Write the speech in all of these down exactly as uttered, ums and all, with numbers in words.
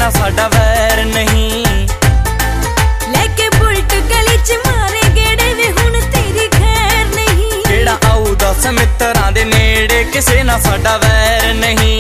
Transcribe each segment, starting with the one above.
ना साडा वैर नहीं। लेके बुलट गली च मारे गेड़े वे हुण तेरी खैर नहीं। केड़ा आऊ दस मित्रां दे नेड़े किसे ना साडा वैर नहीं।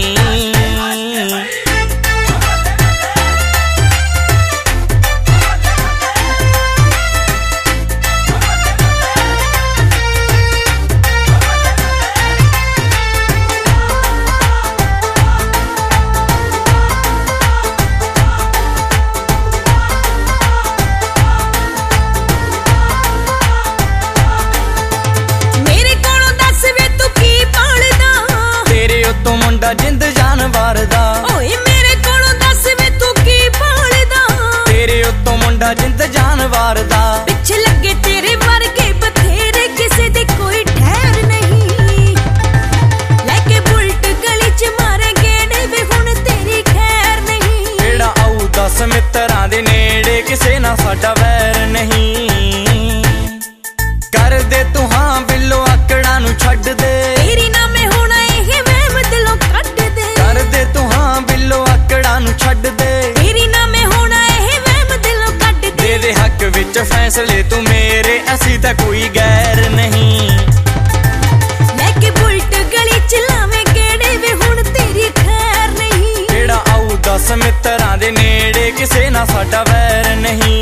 जिंद जानवर दा ओए मेरे कोलों दस वे तू की भालदा। तेरे उत्तों मुंडा जिंद जानवर दा। पिछे लगे तेरे वर्गे बथेरे किसे दी कोई ठहर नहीं। लेके बुलट गली च मारे गेड़े वे हुण तेरी खैर नहीं। केड़ा आऊ दस मित्रां दे नेड़े किसे ना साडा वैर नहीं। कर दे तू हां बिल्लो आकड़ां नूं छड्ड दे। तेरी ना मैं होना एह वहम दिलों कट दे। कर दे तू हां बिल्लो आकड़ां नूं छड्ड दे। तेरी ना मैं होना एह वहम दिलों कट दे। दे दे हक विच फैसले तू मेरे असीं तां कोई गैर नहीं। लेके बुलट गली च लावें गेड़े वे हुण तेरी खैर नहीं। केड़ा आऊ दस मित्रां दे नेड़े किसे ना साडा वैर नहीं।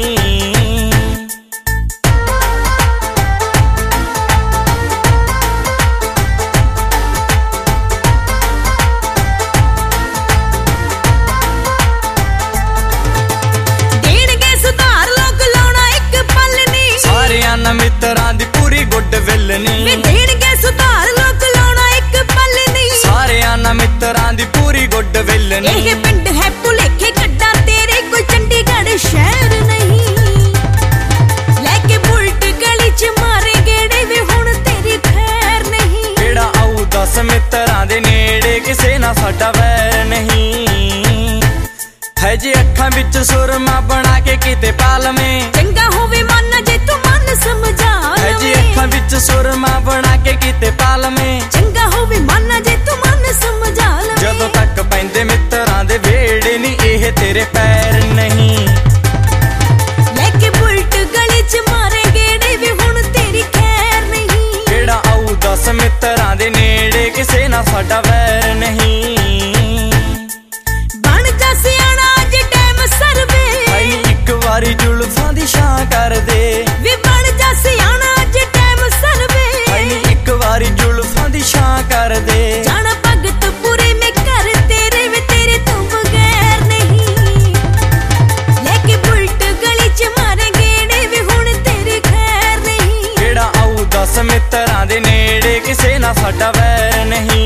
मित्रां दी पूरी गुड विल नहीं। वे देणगे सुधार लोक लाउणा इक पल नहीं। सारेयां ना मित्रां दी पूरी गुड विल नहीं। एह पिंड है भुलेखे कड्डा तेरे कोई चंडीगढ़ शहर नहीं। लेके बुलट गली च मारे गेड़े वे हुण तेरी खैर नहीं। केड़ा आऊ दस मित्रां दे नेड़े किसे ना साडा वैर नहीं। है जे अखां विच सुरमा बना के किते पालवें। चंगा होवे मन जे तू मन समझा है जे अखां विच सुरमा बना के किते पालवें। चंगा होवे मन जे तू मन समझा लवे। जदों तक पैंदे मित्रां दे वेड़े नी एह तेरे पैर नहीं। लेके बुलट गली च मारे गेड़े वे हुण तेरी खैर नहीं। केड़ा आऊ दस मित्रां दे नेड़े किसे ना साडा वैर नहीं। बन जा सियाणा जे टाइम सरवे। आई इक वारी जुल्फां दी छां कर दे। वे बन जा सियाणा जे टाइम सरवे। आई इक वारी जुल्फां दी छां कर दे। जाना भगत पूरे में कर तेरे वे तेरे तो बगैर नहीं। लेके बुलट गली च मारे गेड़े वे हुण तेरी खैर नहीं। केड़ा आऊ दस मित्रां दे नेड़े किसे ना साडा वैर नहीं।